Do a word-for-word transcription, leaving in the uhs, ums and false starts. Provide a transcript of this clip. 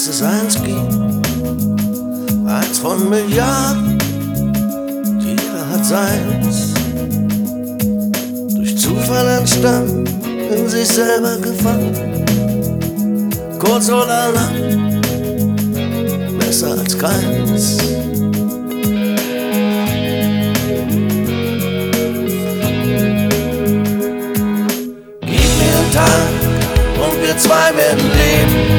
dass es eins gibt, eins von Milliarden, jeder hat seins. Durch Zufall entstanden, in sich selber gefangen, kurz oder lang, besser als keins. Gib mir einen Tag und wir zwei werden leben.